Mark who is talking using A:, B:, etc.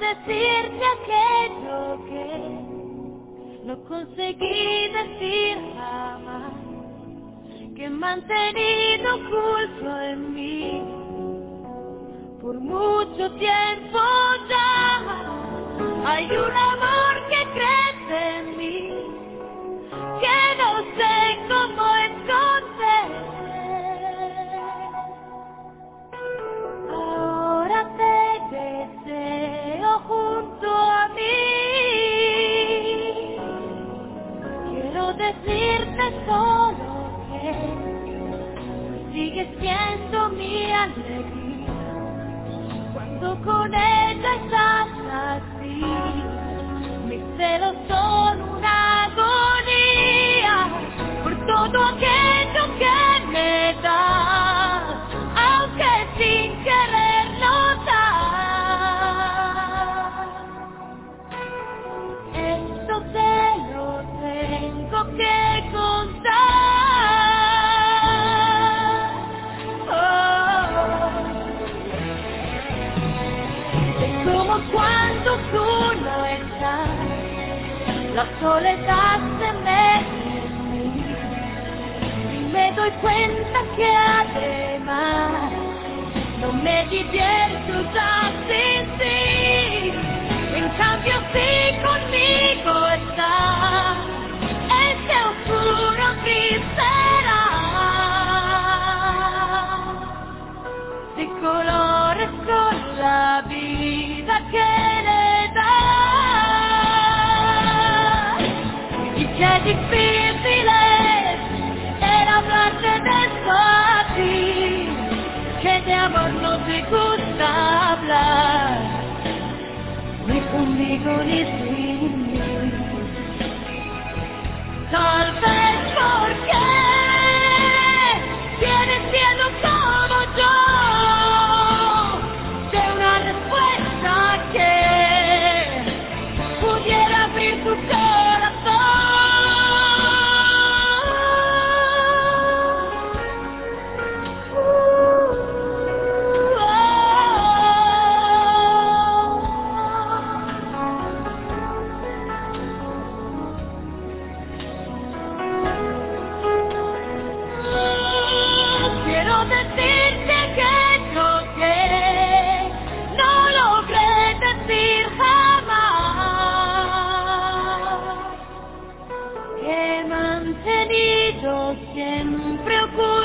A: decirte aquello que no conseguí decir jamás, que he mantenido oculto en mí por mucho tiempo ya. Hay un amor que crece en mí, que no sé cómo esconder. Ahora te deseo junto a mí. Quiero decirte solo que sigues siendo mi alegría. Cuando con ella estás así, mis celos son una agonía por todo aquello que me das, aunque sin querer notar. Esto te lo tengo que contar. Es como cuando tú no estás, la soledad se mete en mí y me doy cuenta que además no me divierto ya sin ti. En cambio si conmigo estás, este oscuro gris será de colores con la vida que le das. Y qué difícil es el hablarte de eso a ti, que de amor no te gusta hablar, ni conmigo ni sin mí. Tal vez porque tienes miedo como yo de una respuesta que pudiera abrir tu corazón. Quiero decirte aquello que no logré decir jamás, que he mantenido siempre oculto